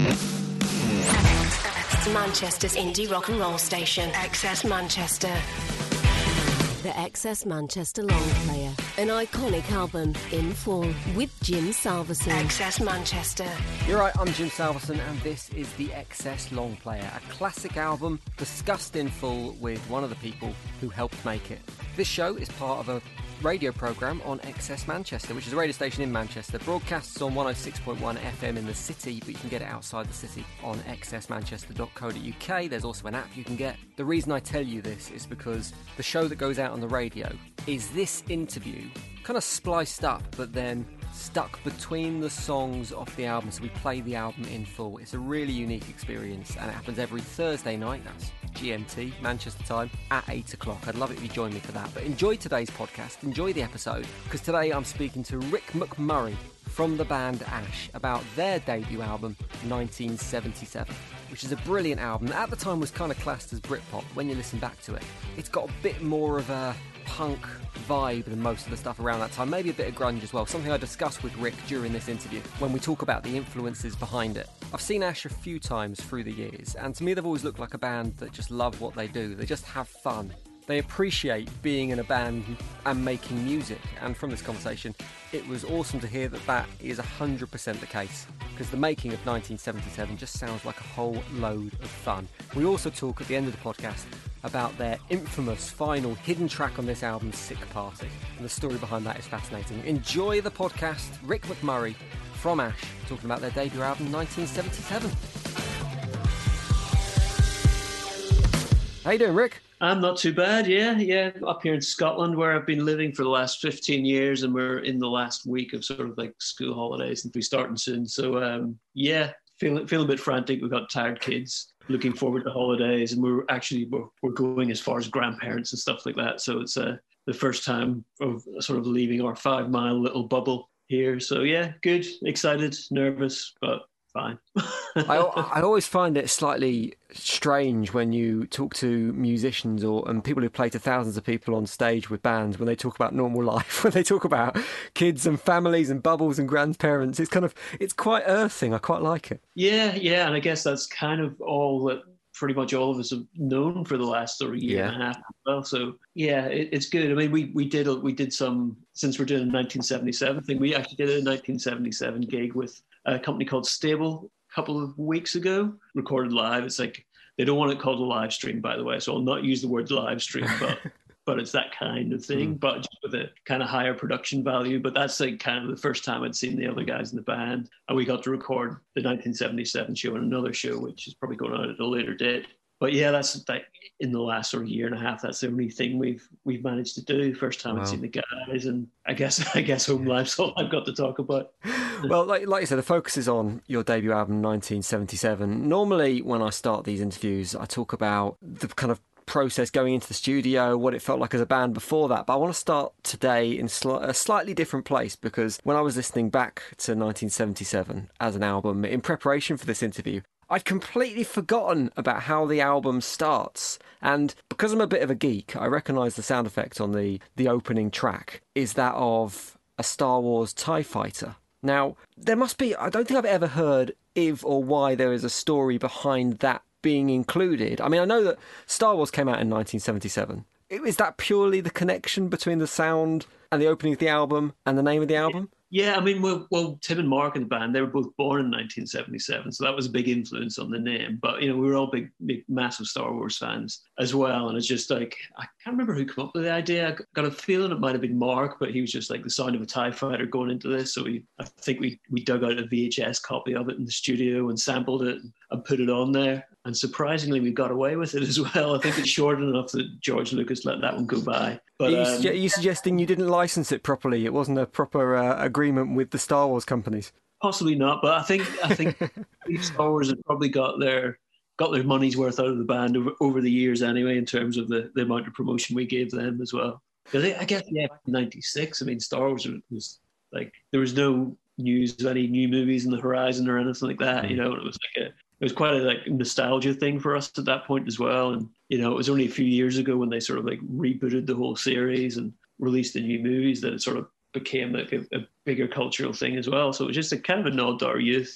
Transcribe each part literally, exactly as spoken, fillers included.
Manchester's indie rock and roll station, Excess Manchester. The Excess Manchester Long Player, an iconic album in full with Jim Salverson. Excess Manchester. You're right, I'm Jim Salverson, and this is the Excess Long Player, a classic album discussed in full with one of the people who helped make it. This show is part of a radio programme on Excess Manchester, which is a radio station in Manchester. Broadcasts on one oh six point one F M in the city, but you can get it outside the city on excess manchester dot co dot U K. There's also an app you can get. The reason I tell you this is because the show that goes out on the radio is this interview, kind of spliced up, but then stuck between the songs off the album, so we play the album in full. It's a really unique experience, and it happens every Thursday night. That's G M T, Manchester time, at eight o'clock. I'd love it if you join me for that. But enjoy today's podcast, enjoy the episode, because today I'm speaking to Rick McMurray from the band Ash about their debut album, nineteen seventy-seven, which is a brilliant album that at the time was kind of classed as Britpop. When you listen back to it, it's got a bit more of a punk vibe than most of the stuff around that time, maybe a bit of grunge as well, something I discussed with Rick during this interview when we talk about the influences behind it. I've seen Ash a few times through the years, and to me they've always looked like a band that just love what they do. They just have fun. They appreciate being in a band and making music, and from this conversation it was awesome to hear that that is one hundred percent the case, because the making of nineteen seventy-seven just sounds like a whole load of fun. We also talk at the end of the podcast about their infamous final hidden track on this album, Sick Party, and the story behind that is fascinating. Enjoy the podcast. Rick McMurray from Ash talking about their debut album, nineteen seventy-seven. How you doing, Rick? I'm not too bad, yeah, yeah. Up here in Scotland, where I've been living for the last fifteen years, and we're in the last week of sort of like school holidays and we're starting soon. So, um, yeah, feeling feeling a bit frantic. We've got tired kids, looking forward to holidays, and we're actually we're, we're going as far as grandparents and stuff like that. So it's uh, the first time of sort of leaving our five mile little bubble here. So yeah, good, excited, nervous, but fine. I, I always find it slightly strange when you talk to musicians or and people who play to thousands of people on stage with bands, when they talk about normal life, when they talk about kids and families and bubbles and grandparents. It's kind of, it's quite earthing. I quite like it. Yeah, yeah, and I guess that's kind of all that pretty much all of us have known for the last sort of year yeah. and a half as well. So yeah, it, it's good. I mean, we we did we did some, since we're doing a nineteen seventy-seven thing, we actually did a nineteen seventy-seven gig with a company called Stable a couple of weeks ago, recorded live. It's like, they don't want it called a live stream, by the way, so I'll not use the word live stream, but but it's that kind of thing, mm. but just with a kind of higher production value. But that's like kind of the first time I'd seen the other guys in the band, and we got to record the nineteen seventy-seven show and another show, which is probably going on at a later date. But yeah, that's like in the last sort of year and a half, that's the only thing we've we've managed to do. First time wow. I've seen the guys, and I guess I guess home life's all I've got to talk about. Well, like like you said, the focus is on your debut album, nineteen seventy-seven. Normally, when I start these interviews, I talk about the kind of process going into the studio, what it felt like as a band before that. But I want to start today in sli- a slightly different place, because when I was listening back to nineteen seventy-seven as an album in preparation for this interview, I'd completely forgotten about how the album starts. And because I'm a bit of a geek, I recognise the sound effect on the, the opening track is that of a Star Wars TIE fighter. Now, there must be, I don't think I've ever heard if or why there is a story behind that being included. I mean, I know that Star Wars came out in nineteen seventy-seven. Is that purely the connection between the sound and the opening of the album and the name of the album? Yeah, I mean, well, well, Tim and Mark in the band, they were both born in nineteen seventy-seven, so that was a big influence on the name. But, you know, we were all big, big, massive Star Wars fans as well. And it's just like, I can't remember who came up with the idea. I got a feeling it might have been Mark, but he was just like the sound of a TIE fighter going into this. So we, I think we, we dug out a V H S copy of it in the studio and sampled it and put it on there. And surprisingly, we got away with it as well. I think it's short enough that George Lucas let that one go by. But, are, you, um, are you suggesting you didn't license it properly? It wasn't a proper uh, agreement with the Star Wars companies? Possibly not, but I think I think Star Wars have probably got their got their money's worth out of the band over, over the years anyway, in terms of the, the amount of promotion we gave them as well. Because I guess, yeah, ninety-six, I mean, Star Wars was like, there was no news of any new movies in the horizon or anything like that, you know, it was like a It was quite a like nostalgia thing for us at that point as well. And, you know, it was only a few years ago when they sort of like rebooted the whole series and released the new movies that it sort of became like a, a bigger cultural thing as well. So it was just a kind of a nod to our youth. And,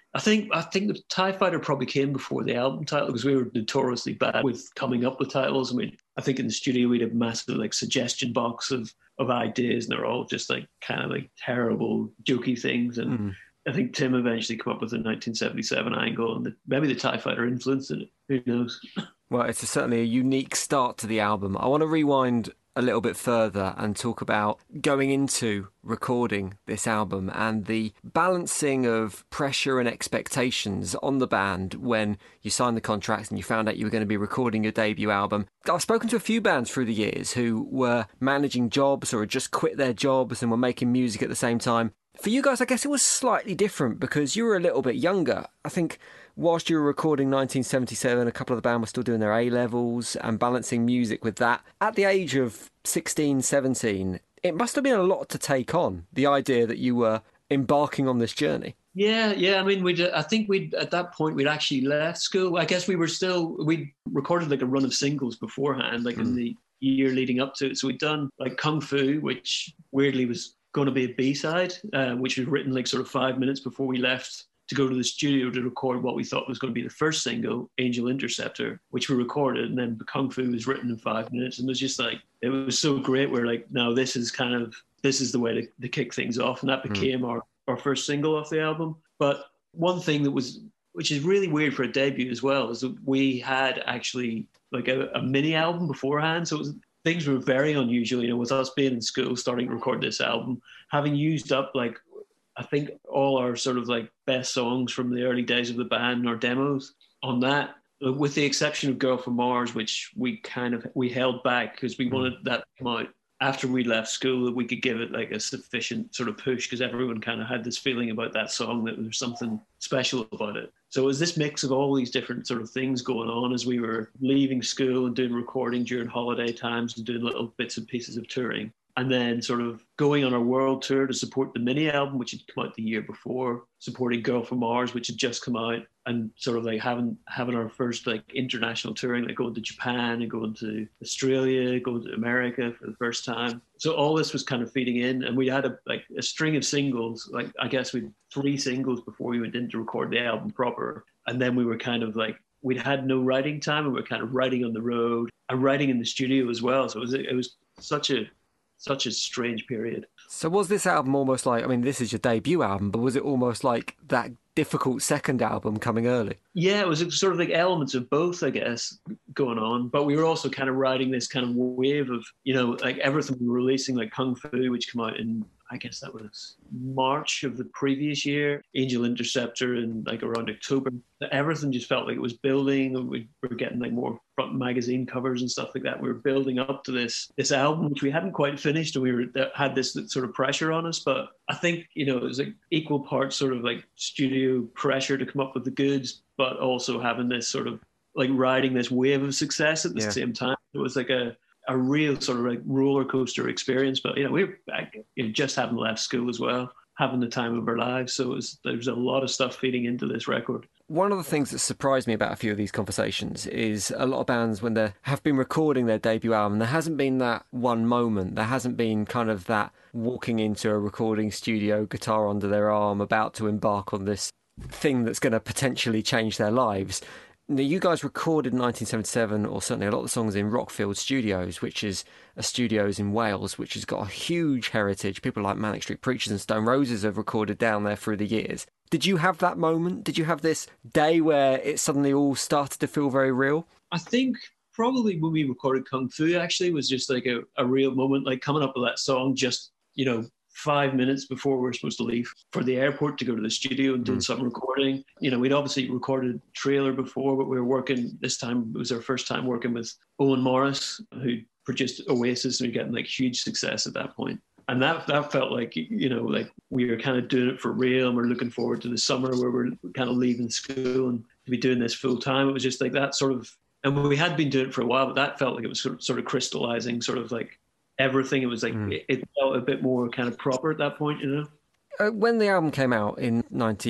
I think I think the TIE Fighter probably came before the album title because we were notoriously bad with coming up with titles. I mean, I think in the studio we'd have massive like suggestion box of of ideas, and they're all just like kind of like terrible, jokey things. And mm. I think Tim eventually came up with the nineteen seventy-seven angle, and the, maybe the TIE Fighter influenced it. Who knows? Well, it's a, certainly a unique start to the album. I want to rewind a little bit further and talk about going into recording this album and the balancing of pressure and expectations on the band when you signed the contracts and you found out you were going to be recording your debut album. I've spoken to a few bands through the years who were managing jobs or had just quit their jobs and were making music at the same time. For you guys, I guess it was slightly different because you were a little bit younger. I think whilst you were recording nineteen seventy-seven, a couple of the band were still doing their A-levels and balancing music with that. At the age of sixteen, seventeen, it must have been a lot to take on, the idea that you were embarking on this journey. Yeah, yeah. I mean, we I think we'd at that point we'd actually left school. I guess we were still we recorded like a run of singles beforehand, like mm. in the year leading up to it. So we'd done like Kung Fu, which weirdly was going to be a B-side, uh, which was written like sort of five minutes before we left to go to the studio to record what we thought was going to be the first single, Angel Interceptor, which we recorded, and then Kung Fu was written in five minutes, and it was just like, it was so great. We're like, no, this is kind of, this is the way to, to kick things off, and that became mm. our, our first single off the album. But one thing that was, which is really weird for a debut as well, is that we had actually like a, a mini album beforehand, so it was, things were very unusual, you know, with us being in school, starting to record this album, having used up like, I think all our sort of like best songs from the early days of the band, our demos on that, with the exception of Girl from Mars, which we kind of, we held back because we wanted that to come out after we left school, that we could give it like a sufficient sort of push because everyone kind of had this feeling about that song that there was something special about it. So it was this mix of all these different sort of things going on as we were leaving school and doing recording during holiday times and doing little bits and pieces of touring. And then sort of going on our world tour to support the mini album, which had come out the year before, supporting Girl from Mars, which had just come out, and sort of like having having our first like international touring, like going to Japan and going to Australia, going to America for the first time. So all this was kind of feeding in, and we had a like a string of singles. Like I guess we had three singles before we went in to record the album proper, and then we were kind of like we'd had no writing time, and we were kind of writing on the road and writing in the studio as well. So it was it was such a Such a strange period. So was this album almost like, I mean, this is your debut album, but was it almost like that difficult second album coming early? Yeah, it was sort of like elements of both, I guess, going on. But we were also kind of riding this kind of wave of, you know, like everything we were releasing, like Kung Fu, which came out in, I guess that was March of the previous year, Angel Interceptor in like around October. Everything just felt like it was building, and we were getting like more front magazine covers and stuff like that. We were building up to this this album, which we hadn't quite finished, and we were had this sort of pressure on us. But I think, you know, it was like equal parts sort of like studio pressure to come up with the goods, but also having this sort of like riding this wave of success at the yeah. same time. It was like a a real sort of like roller coaster experience. But, you know, we were back, you know, just having left school as well, having the time of our lives. So it was, there's a lot of stuff feeding into this record. One of the things that surprised me about a few of these conversations is a lot of bands, when they have been recording their debut album, there hasn't been that one moment. There hasn't been kind of that walking into a recording studio, guitar under their arm, about to embark on this thing that's going to potentially change their lives. Now, you guys recorded in nineteen seventy-seven, or certainly a lot of the songs, in Rockfield Studios, which is a studios in Wales, which has got a huge heritage. People like Manic Street Preachers and Stone Roses have recorded down there through the years. Did you have that moment? Did you have this day where it suddenly all started to feel very real? I think probably when we recorded Kung Fu, actually, was just like a, a real moment, like coming up with that song just, you know, five minutes before we were supposed to leave for the airport to go to the studio and do mm. some recording. You know, we'd obviously recorded Trailer before, but we were working, this time it was our first time working with Owen Morris, who produced Oasis, and we were getting like huge success at that point. And that that felt like, you know, like we were kind of doing it for real, and we're looking forward to the summer where we're kind of leaving school and to be doing this full time. It was just like that sort of, and we had been doing it for a while, but that felt like it was sort of, sort of crystallizing, sort of like everything. It was like, mm. it, it felt a bit more kind of proper at that point, you know? Uh, when the album came out in nineteen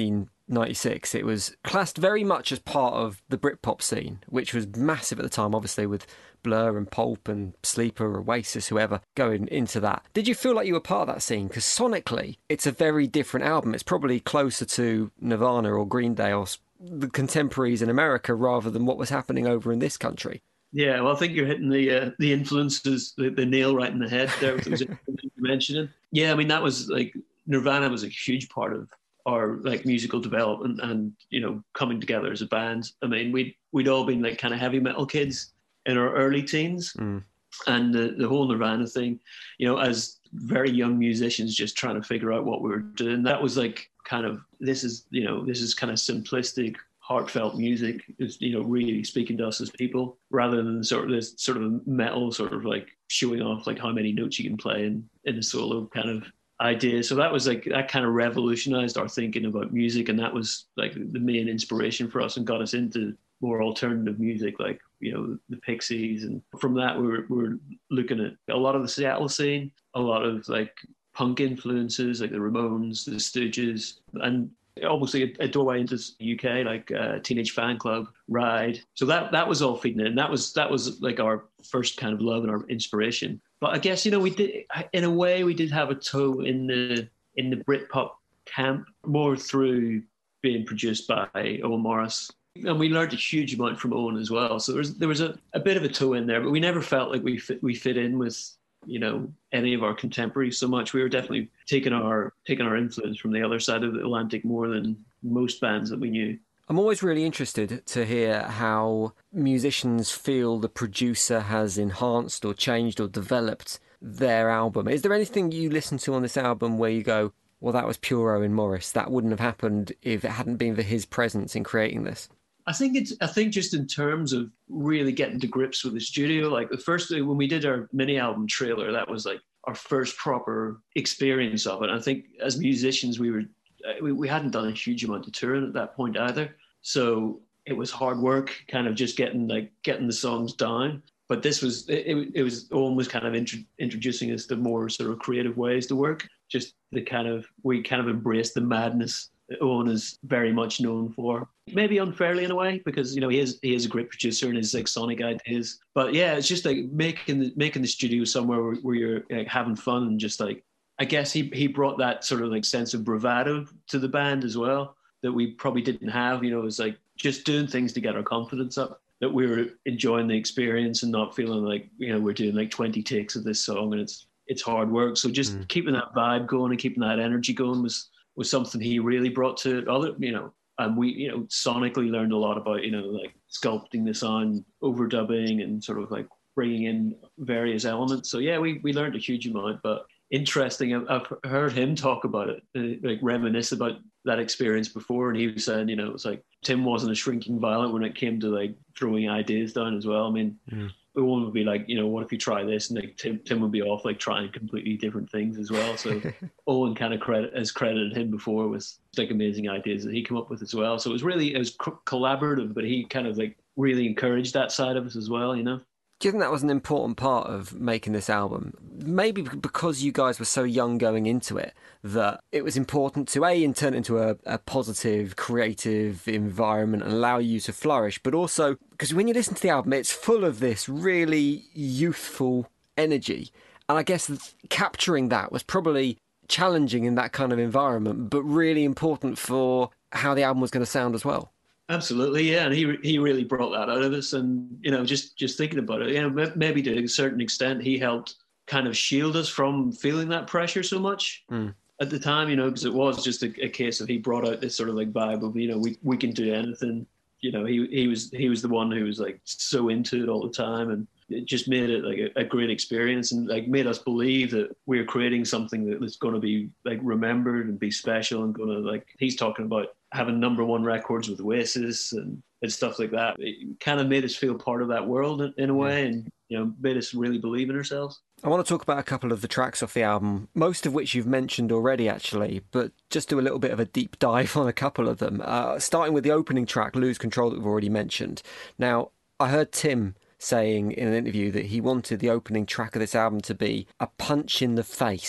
ninety-six, it was classed very much as part of the Britpop scene, which was massive at the time, obviously, with Blur and Pulp and Sleeper, Oasis, whoever, going into that. Did you feel like you were part of that scene? Because sonically, it's a very different album. It's probably closer to Nirvana or Green Day or the contemporaries in America rather than what was happening over in this country. Yeah, well, I think you're hitting the uh, the influences, the, the nail right in the head there with those you mentioning. Yeah, I mean, that was like, Nirvana was a huge part of our like musical development and, you know, coming together as a band. I mean, we'd, we'd all been like kind of heavy metal kids in our early teens. Mm. And the, the whole Nirvana thing, you know, as very young musicians just trying to figure out what we were doing, that was like kind of, this is, you know, this is kind of simplistic, heartfelt music, is, you know, really speaking to us as people, rather than sort of this sort of metal sort of like showing off like how many notes you can play in, in a solo kind of idea. So that was like, that kind of revolutionized our thinking about music, and that was like the main inspiration for us and got us into more alternative music, like, you know, the Pixies. And from that we were, we were looking at a lot of the Seattle scene, a lot of like punk influences like the Ramones, the Stooges, and obviously a, a doorway into the U K, like uh, Teenage Fan Club, Ride. So that that was all feeding in. That was that was like our first kind of love and our inspiration. But I guess, you know, we did, in a way, we did have a toe in the in the Britpop camp, more through being produced by Owen Morris. And we learned a huge amount from Owen as well. So there was, there was a, a bit of a toe in there, but we never felt like we fit, we fit in with, you know, any of our contemporaries so much. We were definitely taking our taking our influence from the other side of the Atlantic more than most bands that we knew. I'm always really interested to hear how musicians feel the producer has enhanced or changed or developed their album. Is there anything you listen to on this album where you go, well, that was pure Owen Morris, that wouldn't have happened if it hadn't been for his presence in creating this? I think it's, I think just in terms of really getting to grips with the studio, like the first, when we did our mini album Trailer, that was like our first proper experience of it. I think as musicians, we were, we, we hadn't done a huge amount of touring at that point either. So it was hard work, kind of just getting like getting the songs down. But this was, it, it was Owen was kind of intro, introducing us to more sort of creative ways to work. Just the kind of, we kind of embraced the madness that Owen is very much known for. Maybe unfairly in a way, because, you know, he is he is a great producer and his like sonic ideas. But yeah, it's just like making the, making the studio somewhere where, where you're like having fun, and just like, I guess he he brought that sort of like sense of bravado to the band as well that we probably didn't have. You know, it was like just doing things to get our confidence up, that we were enjoying the experience and not feeling like, you know, we're doing like twenty takes of this song and it's it's hard work. So just mm. keeping that vibe going and keeping that energy going was was something he really brought to it. Other, you know, and we, you know, sonically learned a lot about, you know, like sculpting the sound, overdubbing, and sort of like bringing in various elements. So yeah, we we learned a huge amount. But interesting, I've heard him talk about it, like reminisce about that experience before, and he was saying, you know, it's like Tim wasn't a shrinking violet when it came to like throwing ideas down as well. I mean, mm. Owen would be like, you know, what if you try this? And like Tim, Tim would be off like trying completely different things as well. So Owen kind of credit has credited him before with like amazing ideas that he came up with as well. So it was really, it was co- collaborative, but he kind of like really encouraged that side of us as well, you know. Do you think that was an important part of making this album? Maybe because you guys were so young going into it, that it was important to, A, turn it into a, a positive, creative environment and allow you to flourish, but also because when you listen to the album, it's full of this really youthful energy. And I guess capturing that was probably challenging in that kind of environment, but really important for how the album was going to sound as well. Absolutely, yeah, and he he really brought that out of us, and you know, just just thinking about it, you know, maybe to a certain extent, he helped kind of shield us from feeling that pressure so much mm. at the time, you know, because it was just a, a case of he brought out this sort of like vibe of, you know, we we can do anything, you know, he he was he was the one who was like so into it all the time, and it just made it like a, a great experience, and like made us believe that we were creating something that was going to be like remembered and be special, and going to like, he's talking about having number one records with Oasis and, and stuff like that. It kind of made us feel part of that world in, in a way, and, you know, made us really believe in ourselves. I want to talk about a couple of the tracks off the album, most of which you've mentioned already, actually, but just do a little bit of a deep dive on a couple of them. Uh, starting with the opening track, Lose Control, that we've already mentioned. Now, I heard Tim saying in an interview that he wanted the opening track of this album to be a punch in the face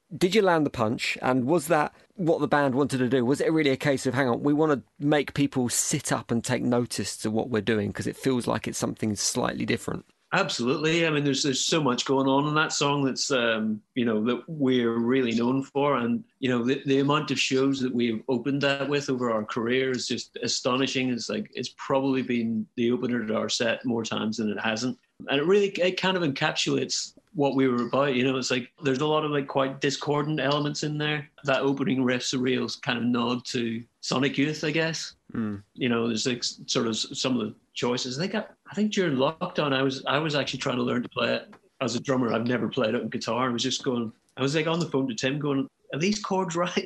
Did you land the punch? And was that what the band wanted to do? Was it really a case of, hang on, we want to make people sit up and take notice to what we're doing because it feels like it's something slightly different? Absolutely. I mean, there's there's so much going on in that song that's, um, you know, that we're really known for. And, you know, the, the amount of shows that we've opened that with over our career is just astonishing. It's like, it's probably been the opener to our set more times than it hasn't. And it really, it kind of encapsulates what we were about. You know, it's like, there's a lot of like quite discordant elements in there. That opening riff's a real kind of nod to Sonic Youth, I guess. Mm. You know, there's like sort of some of the choices. I think, I, I think during lockdown, I was I was actually trying to learn to play it as a drummer. I've never played it on guitar. I was just going, I was like on the phone to Tim going, are these chords right?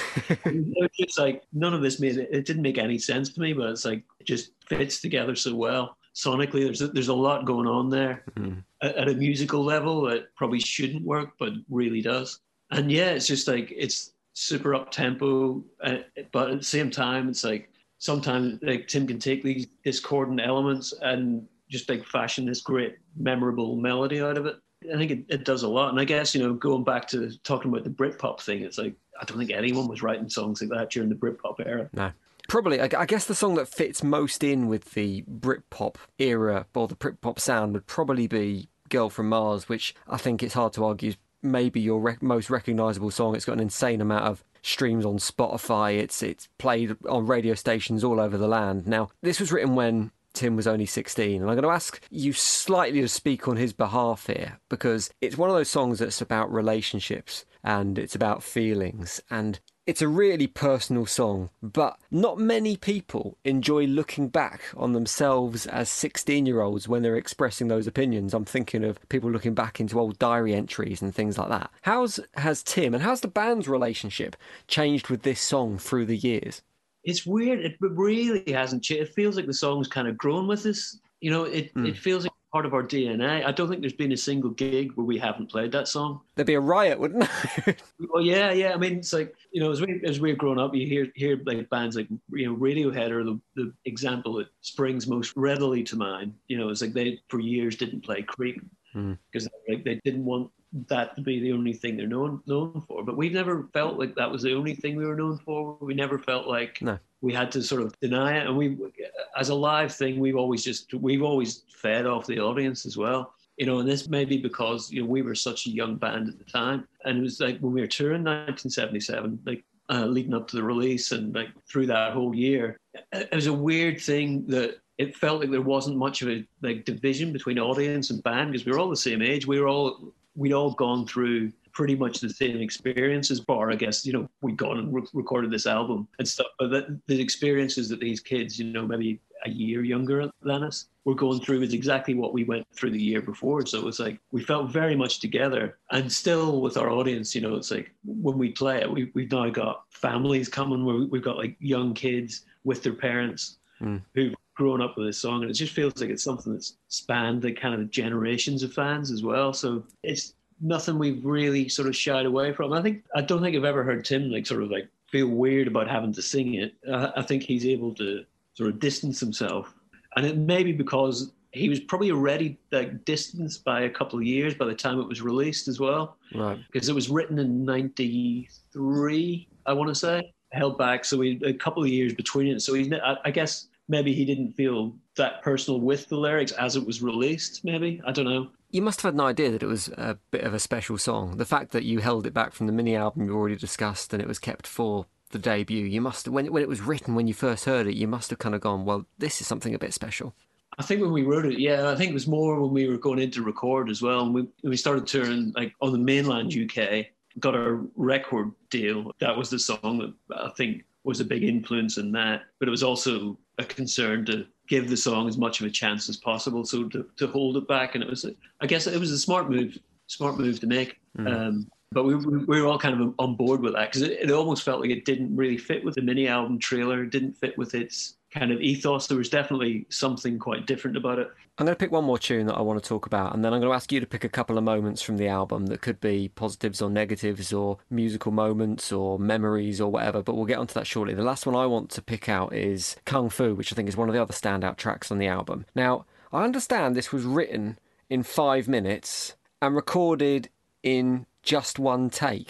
It's like, none of this made it, it didn't make any sense to me, but it's like, it just fits together so well. Sonically, there's a, there's a lot going on there mm-hmm. at, at a musical level that probably shouldn't work, but really does. And yeah, it's just like, it's super up tempo, uh, but at the same time, it's like, sometimes like Tim can take these discordant elements and just like fashion this great memorable melody out of it. I think it, it does a lot. And I guess, you know, going back to talking about the Britpop thing, it's like, I don't think anyone was writing songs like that during the Britpop era. No. Probably, I guess the song that fits most in with the Britpop era or the Britpop sound would probably be Girl from Mars, which I think it's hard to argue is maybe your rec- most recognisable song. It's got an insane amount of streams on Spotify. It's it's played on radio stations all over the land. Now, this was written when Tim was only sixteen, and I'm going to ask you slightly to speak on his behalf here, because it's one of those songs that's about relationships and it's about feelings, and it's a really personal song, but not many people enjoy looking back on themselves as sixteen-year-olds when they're expressing those opinions. I'm thinking of people looking back into old diary entries and things like that. How's has Tim and how's the band's relationship changed with this song through the years? It's weird. It really hasn't changed. It feels like the song's kind of grown with us. You know, it, mm. it feels like part of our D N A. I don't think there's been a single gig where we haven't played that song. There'd be a riot, wouldn't there? Well, yeah, yeah. I mean, it's like, you know, as we as we're growing up, you hear hear like bands like, you know, Radiohead are the, the example that springs most readily to mind. You know, it's like they for years didn't play Creep because mm. like they didn't want that to be the only thing they're known known for. But we've never felt like that was the only thing we were known for. We never felt like no. we had to sort of deny it. And we, as a live thing, we've always just we've always fed off the audience as well. You know, and this may be because, you know, we were such a young band at the time, and it was like when we were touring nineteen seventy-seven, like uh, leading up to the release, and like through that whole year, it was a weird thing that it felt like there wasn't much of a like division between audience and band because we were all the same age. We were all we'd all gone through pretty much the same experiences, bar, I guess, you know, we'd gone and re- recorded this album and stuff, but that, the experiences that these kids, you know, maybe a year younger than us, were going through is exactly what we went through the year before. So it was like, we felt very much together, and still with our audience, you know, it's like when we play it, we, we've now got families coming where we've got like young kids with their parents mm. who've grown up with this song, and it just feels like it's something that's spanned the kind of generations of fans as well. So it's nothing we've really sort of shied away from. I think I don't think I've ever heard Tim like sort of like feel weird about having to sing it. I, I think he's able to sort of distance himself, and it may be because he was probably already like distanced by a couple of years by the time it was released as well. Right. Because it was written in ninety-three, I want to say, held back. So we a couple of years between it. So he's, I, I guess maybe he didn't feel that personal with the lyrics as it was released. Maybe, I don't know. You must have had an idea that it was a bit of a special song. The fact that you held it back from the mini album you already discussed and it was kept for the debut, you must when when it was written, when you first heard it, you must have kind of gone, well, this is something a bit special. I think when we wrote it, yeah, I think it was more when we were going in to record as well. And we we started touring like on the mainland U K, got our record deal. That was the song that I think was a big influence in that. But it was also a concern to give the song as much of a chance as possible, so to, to hold it back. And it was, I guess it was a smart move, smart move to make. Mm. Um, but we, we were all kind of on board with that because it, it almost felt like it didn't really fit with the mini album trailer. It didn't fit with its kind of ethos. There was definitely something quite different about it. I'm going to pick one more tune that I want to talk about, and then I'm going to ask you to pick a couple of moments from the album that could be positives or negatives or musical moments or memories or whatever, but we'll get onto that shortly. The last one I want to pick out is Kung Fu, which I think is one of the other standout tracks on the album. Now, I understand this was written in five minutes and recorded in just one take.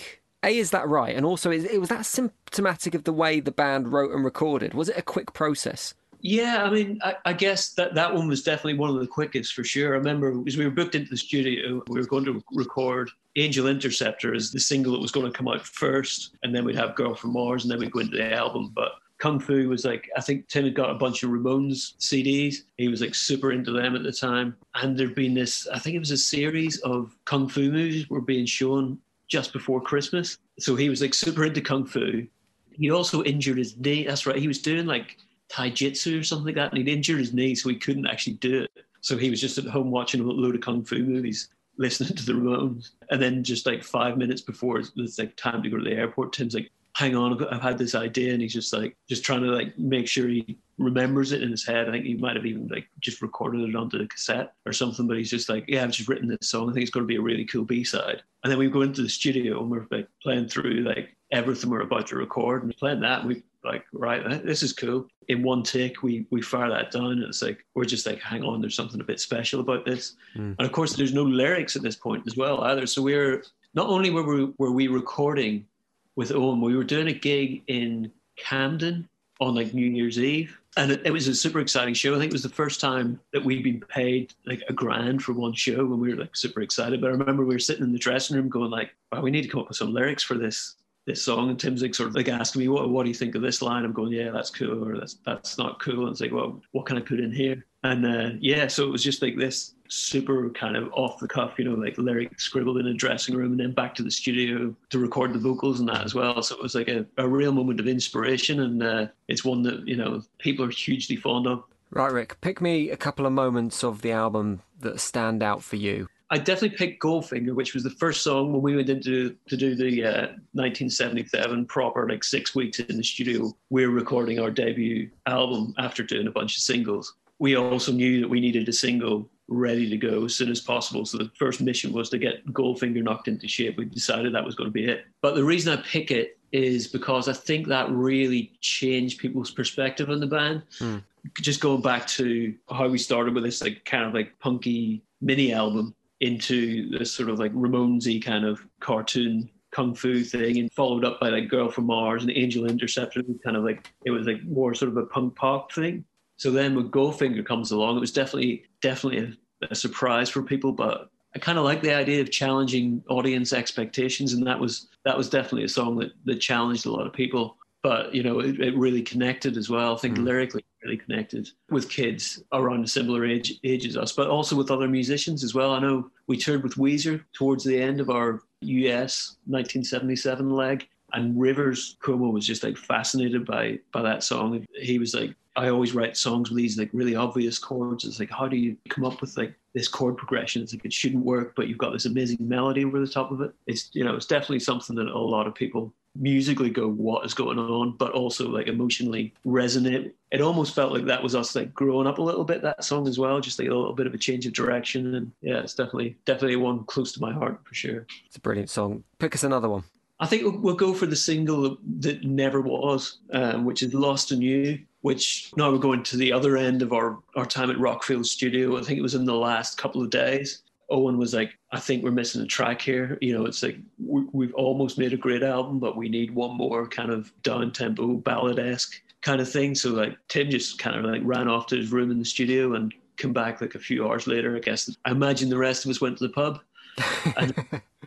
A, is that right? And also, is, it was that symptomatic of the way the band wrote and recorded? Was it a quick process? Yeah, I mean, I, I guess that, that one was definitely one of the quickest for sure. I remember because we were booked into the studio, we were going to record Angel Interceptor as the single that was going to come out first, and then we'd have Girl from Mars, and then we'd go into the album. But Kung Fu was like, I think Tim had got a bunch of Ramones C Ds. He was like super into them at the time. And there'd been this, I think it was a series of Kung Fu movies were being shown just before Christmas. So he was like super into Kung Fu. He also injured his knee. That's right. He was doing like taijutsu or something like that. And he'd injured his knee, so he couldn't actually do it. So he was just at home watching a load of Kung Fu movies, listening to the Ramones. And then just like five minutes before it's like time to go to the airport, Tim's like, hang on, I've, I've had this idea. And he's just like, just trying to like make sure he remembers it in his head. I think he might have even like just recorded it onto the cassette or something, but he's just like, yeah, I've just written this song. I think it's going to be a really cool B-side. And then we go into the studio and we're like playing through like everything we're about to record and playing that. And we like, right, this is cool. In one take, we we fire that down and it's like, we're just like, hang on, there's something a bit special about this. Mm. And of course, there's no lyrics at this point as well either. So we're, not only were we, were we recording with Owen, we were doing a gig in Camden on like New Year's Eve. And it, it was a super exciting show. I think it was the first time that we'd been paid like a grand for one show, and we were like super excited. But I remember we were sitting in the dressing room going like, wow, we need to come up with some lyrics for this this song. And Tim's like sort of like asking me, what, what do you think of this line? I'm going, yeah, that's cool, or that's that's not cool. And it's like, well, what can I put in here? And uh, yeah, so it was just like this super kind of off the cuff, you know, like lyric scribbled in a dressing room and then back to the studio to record the vocals and that as well. So it was like a, a real moment of inspiration, and uh, it's one that, you know, people are hugely fond of. Right, Rick, pick me a couple of moments of the album that stand out for you. I definitely picked Goldfinger, which was the first song when we went into to do the uh, nineteen seventy-seven proper, like six weeks in the studio. We were recording our debut album after doing a bunch of singles. We also knew that we needed a single ready to go as soon as possible. So the first mission was to get Goldfinger knocked into shape. We decided that was going to be it. But the reason I pick it is because I think that really changed people's perspective on the band. Mm. Just going back to how we started with this like kind of like punky mini album into this sort of like Ramones-y kind of cartoon Kung Fu thing, and followed up by like Girl from Mars and Angel Interceptor. Kind of like, it was like more sort of a punk pop thing. So then when Goldfinger comes along, it was definitely, definitely a, a surprise for people, but I kind of like the idea of challenging audience expectations. And that was, that was definitely a song that, that challenged a lot of people, but you know, it, it really connected as well. I think mm. lyrically really connected with kids around a similar age, age as us, but also with other musicians as well. I know we toured with Weezer towards the end of our U S nineteen seventy-seven leg, and Rivers Cuomo was just like fascinated by, by that song. He was like, I always write songs with these like really obvious chords. It's like, how do you come up with like this chord progression? It's like, it shouldn't work, but you've got this amazing melody over the top of it. It's, you know, it's definitely something that a lot of people musically go, what is going on? But also like emotionally resonate. It almost felt like that was us like growing up a little bit, that song as well, just like a little bit of a change of direction. And yeah, it's definitely, definitely one close to my heart for sure. It's a brilliant song. Pick us another one. I think we'll go for the single that never was, um, which is Lost in You, which now we're going to the other end of our, our time at Rockfield Studio. I think it was in the last couple of days. Owen was like, I think we're missing a track here. You know, it's like, we, we've almost made a great album, but we need one more kind of down-tempo, ballad-esque kind of thing. So like Tim just kind of like ran off to his room in the studio and come back like a few hours later. I guess I imagine the rest of us went to the pub. and,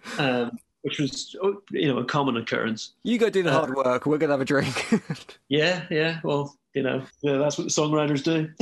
um, which was, you know, a common occurrence. You go do the hard uh, work, we're going to have a drink. yeah, yeah, well, you know, yeah, that's what the songwriters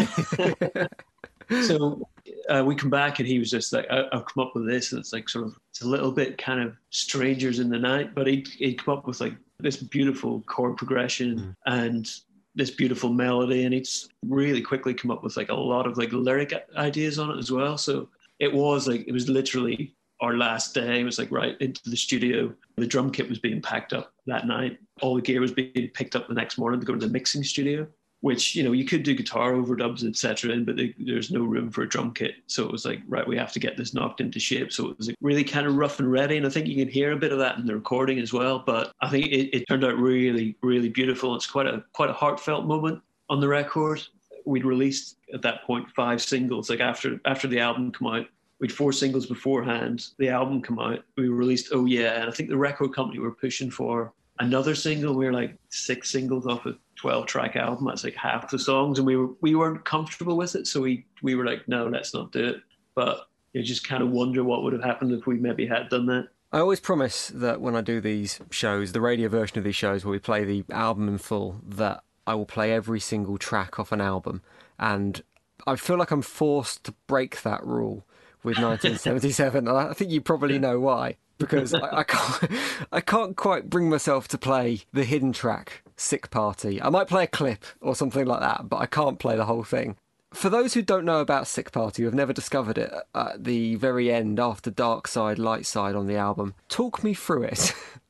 do. So uh, we come back and he was just like, I- I've come up with this, and it's like sort of, it's a little bit kind of Strangers in the Night, but he'd, he'd come up with like this beautiful chord progression mm. and this beautiful melody, and he's really quickly come up with like a lot of like lyric ideas on it as well. So it was like, it was literally our last day. It was like right into the studio. The drum kit was being packed up that night. All the gear was being picked up the next morning to go to the mixing studio, which, you know, you could do guitar overdubs, et cetera, but they, there's no room for a drum kit. So it was like, right, we have to get this knocked into shape. So it was like really kind of rough and ready. And I think you can hear a bit of that in the recording as well. But I think it, it turned out really, really beautiful. It's quite a quite a heartfelt moment on the record. We'd released at that point five singles, like after after the album came out. we'd four singles beforehand. The album come out. We released Oh Yeah, and I think the record company were pushing for another single. We were like six singles off a twelve track album. That's like half the songs, and we were we weren't comfortable with it, so we we were like, no, let's not do it. But you just kind of wonder what would have happened if we maybe had done that. I always promise that when I do these shows, the radio version of these shows where we play the album in full, that I will play every single track off an album, and I feel like I'm forced to break that rule with nineteen seventy-seven. I think you probably know why, because I, I can't I can't quite bring myself to play the hidden track, Sick Party. I might play a clip or something like that, but I can't play the whole thing. For those who don't know about Sick Party, who have never discovered it at the very end after Dark Side, Light Side on the album, talk me through it.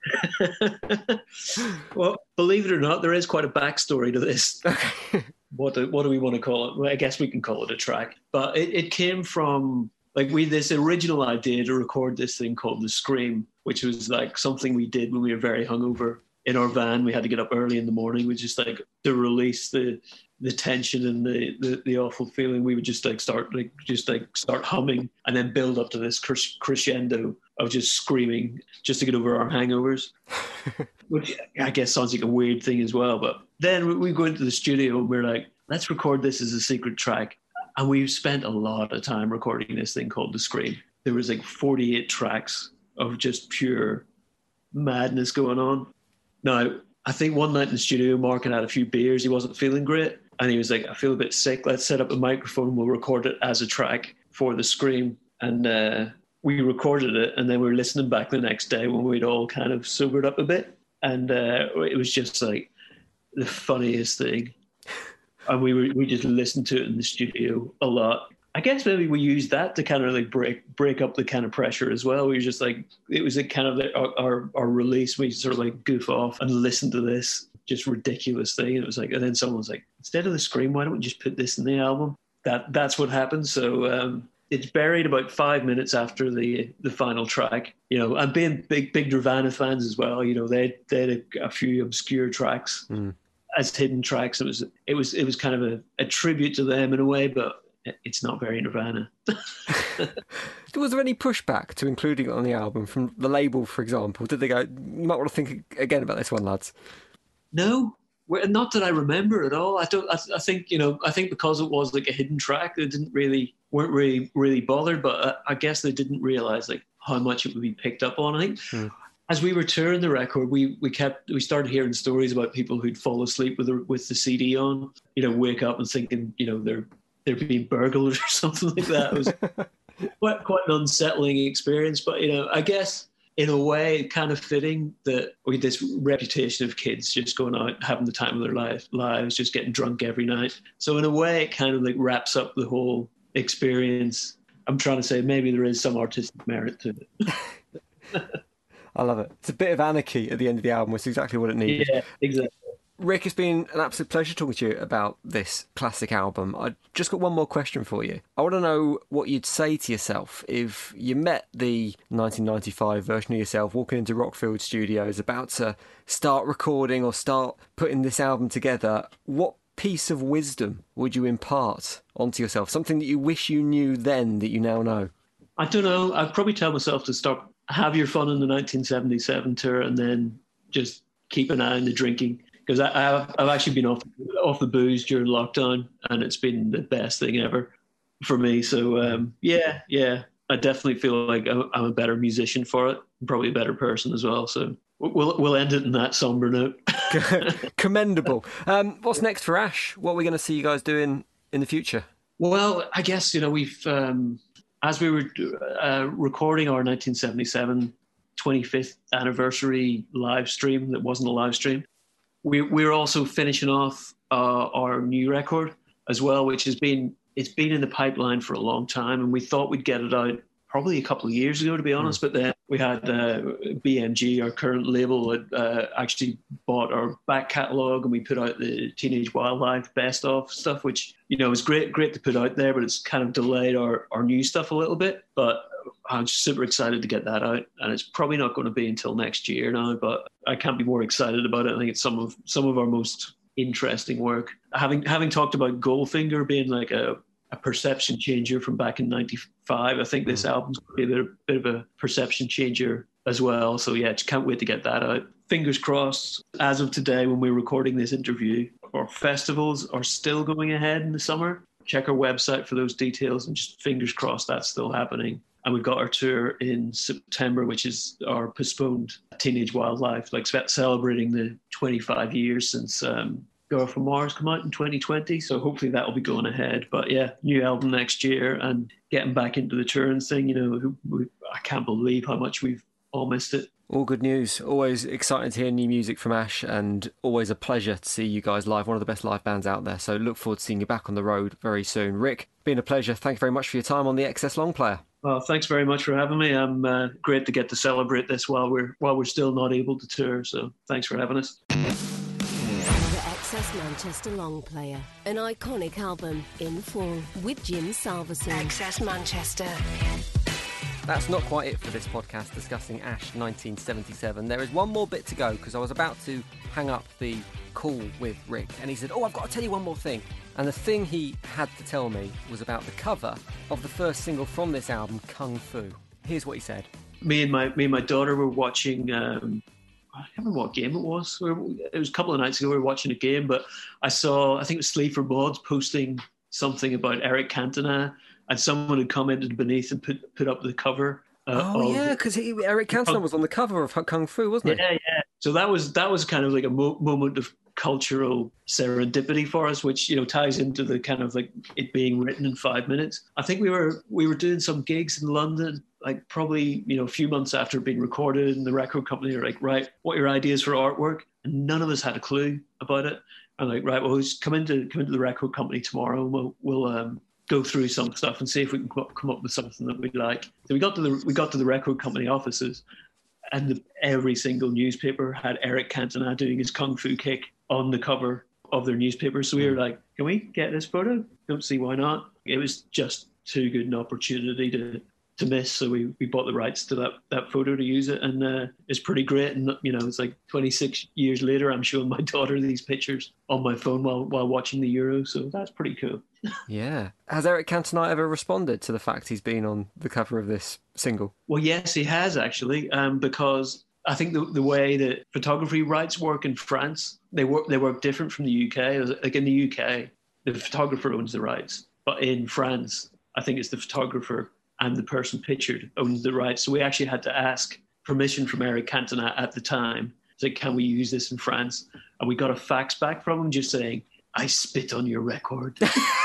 Well, believe it or not, there is quite a backstory to this. Okay. What do, what do we want to call it? Well, I guess we can call it a track. But it, it came from, like, we this original idea to record this thing called The Scream, which was like something we did when we were very hungover in our van. We had to get up early in the morning. We just like to release the the tension and the, the, the awful feeling. We would just like start like just like start humming and then build up to this crescendo of just screaming just to get over our hangovers, which I guess sounds like a weird thing as well. But then we go into the studio and we're like, let's record this as a secret track. And we've spent a lot of time recording this thing called The Scream. There was like forty-eight tracks of just pure madness going on. Now, I think one night in the studio, Mark had had a few beers. He wasn't feeling great. And he was like, I feel a bit sick. Let's set up a microphone. We'll record it as a track for The Scream. And uh, we recorded it. And then we were listening back the next day when we'd all kind of sobered up a bit. And uh, it was just like the funniest thing. And we were, we just listened to it in the studio a lot. I guess maybe we used that to kind of like break break up the kind of pressure as well. We were just like, it was a kind of like our, our, our release. We sort of like goof off and listen to this just ridiculous thing. It was like, and then someone was like, instead of The Scream, why don't we just put this in the album? That That's what happened. So um, it's buried about five minutes after the the final track. You know, and being big, big Nirvana fans as well, you know, they, they had a, a few obscure tracks. Mm. As hidden tracks. It was it was it was kind of a, a tribute to them in a way, but it's not very Nirvana. Was there any pushback to including it on the album from the label, for example? Did they go, you might want to think again about this one, lads? No, not that I remember at all. I don't. I, I think you know. I think because it was like a hidden track, they didn't really weren't really really bothered. But I, I guess they didn't realize like how much it would be picked up on. I think. Hmm. As we were touring the record, we we kept we started hearing stories about people who'd fall asleep with the with the C D on. You know, wake up and thinking, you know, they're they're being burgled or something like that. It was quite quite an unsettling experience. But you know, I guess in a way, kind of fitting that we had this reputation of kids just going out having the time of their life lives, just getting drunk every night. So in a way, it kind of like wraps up the whole experience. I'm trying to say maybe there is some artistic merit to it. I love it. It's a bit of anarchy at the end of the album, which is exactly what it needed. Yeah, exactly. Rick, it's been an absolute pleasure talking to you about this classic album. I just got one more question for you. I want to know what you'd say to yourself if you met the nineteen ninety-five version of yourself walking into Rockfield Studios about to start recording or start putting this album together. What piece of wisdom would you impart onto yourself? Something that you wish you knew then that you now know? I don't know. I'd probably tell myself to stop. Have your fun in the nineteen seventy-seven tour and then just keep an eye on the drinking. Because I've, I've actually been off off the booze during lockdown and it's been the best thing ever for me. So, um, yeah, yeah, I definitely feel like I'm, I'm a better musician for it. I'm probably a better person as well. So we'll we'll end it in that somber note. Commendable. Um, what's next for Ash? What are we going to see you guys doing in the future? Well, I guess, you know, we've... Um, As we were uh, recording our nineteen seventy-seven twenty-fifth anniversary live stream that wasn't a live stream, we, we're also finishing off uh, our new record as well, which has been, it's been in the pipeline for a long time. And we thought we'd get it out probably a couple of years ago, to be honest. Mm. But then we had uh, B M G, our current label, had uh, actually bought our back catalogue and we put out the Teenage Wildlife best of stuff, which, you know, is great, great to put out there, but it's kind of delayed our, our new stuff a little bit. But I'm super excited to get that out. And it's probably not going to be until next year now, but I can't be more excited about it. I think it's some of some of our most interesting work. Having having talked about Goldfinger being like a, a perception changer from back in ninety-five. I think this album's going to be a bit, of, bit of a perception changer as well. So yeah, just can't wait to get that out. Fingers crossed, as of today, when we're recording this interview, our festivals are still going ahead in the summer. Check our website for those details, and just fingers crossed that's still happening. And we've got our tour in September, which is our postponed Teenage Wildlife, like celebrating the twenty-five years since um, Girl from Mars came out in twenty twenty. So hopefully that will be going ahead. But yeah, new album next year and getting back into the touring thing. You know, we, I can't believe how much we've all missed it. All good news. Always exciting to hear new music from Ash, and always a pleasure to see you guys live. One of the best live bands out there. So look forward to seeing you back on the road very soon. Rick, been a pleasure. Thank you very much for your time on the X S Long Player. Well, thanks very much for having me. I'm uh, great to get to celebrate this while we're while we're still not able to tour. So thanks for having us. The X S Manchester Long Player, an iconic album in full with Jim Salverson. X S Manchester. That's not quite it for this podcast discussing Ash nineteen seventy-seven. There is one more bit to go, because I was about to hang up the call with Rick and he said, oh, I've got to tell you one more thing. And the thing he had to tell me was about the cover of the first single from this album, Kung Fu. Here's what he said. Me and my me and my daughter were watching, um, I can't remember what game it was. We were, it was a couple of nights ago we were watching a game, but I saw, I think it was Sleaford Mods posting something about Eric Cantona, and someone had commented beneath and put put up the cover. Uh, oh, of, yeah, because Eric Cantona was on the cover of Kung Fu, wasn't he? Yeah, yeah. So that was that was kind of like a mo- moment of cultural serendipity for us, which, you know, ties into the kind of like it being written in five minutes. I think we were we were doing some gigs in London, like probably, you know, a few months after being recorded, and the record company were like, right, what are your ideas for artwork? And none of us had a clue about it. I'm like, right, well, just come into come into the record company tomorrow, and we'll we'll um go through some stuff and see if we can come up with something that we like. So we got to the we got to the record company offices, and the, every single newspaper had Eric Cantona doing his kung fu kick on the cover of their newspaper. So we were like, can we get this photo? Don't see why not. It was just too good an opportunity to to miss. So we, we bought the rights to that that photo to use it, and uh, it's pretty great. And, you know, it's like twenty-six years later, I'm showing my daughter these pictures on my phone while while watching the Euro. So that's pretty cool. Yeah. Has Eric Cantona ever responded to the fact he's been on the cover of this single? Well, yes, he has actually, um, because I think the the way that photography rights work in France, they work they work different from the U K. Like in the U K, the photographer owns the rights, but in France, I think it's the photographer and the person pictured owns the rights. So we actually had to ask permission from Eric Cantona at the time. Say, can we use this in France? And we got a fax back from him just saying, I spit on your record.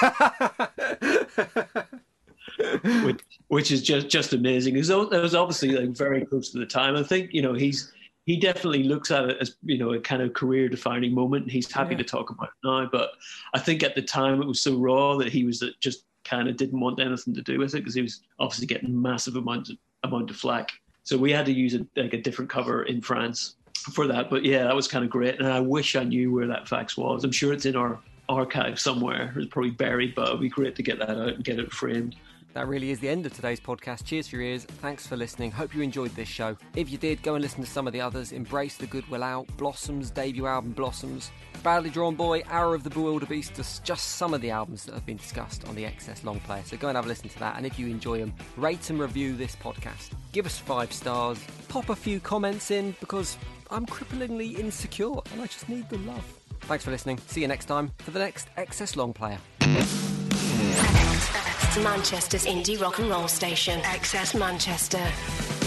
which, which is just, just amazing. It was, it was obviously like very close to the time. I think, you know, he's he definitely looks at it as, you know, a kind of career-defining moment, and he's happy yeah. to talk about it now. But I think at the time it was so raw that he was just kind of didn't want anything to do with it, because he was obviously getting massive amounts of, amount of flack. So we had to use a, like a different cover in France for that. But yeah, that was kind of great. And I wish I knew where that fax was. I'm sure it's in our archive somewhere. It's probably buried, but it'd be great to get that out and get it framed. That really is the end of today's podcast. Cheers for your ears. Thanks for listening. Hope you enjoyed this show. If you did, go and listen to some of the others. Embrace the Good Will Out, Blossoms, debut album Blossoms, Badly Drawn Boy, Hour of the Bewilderbeast, just some of the albums that have been discussed on the X S Long Player. So go and have a listen to that. And if you enjoy them, rate and review this podcast. Give us five stars. Pop a few comments in, because I'm cripplingly insecure and I just need the love. Thanks for listening. See you next time for the next X S Long Player. Manchester's indie rock and roll station, X S Manchester.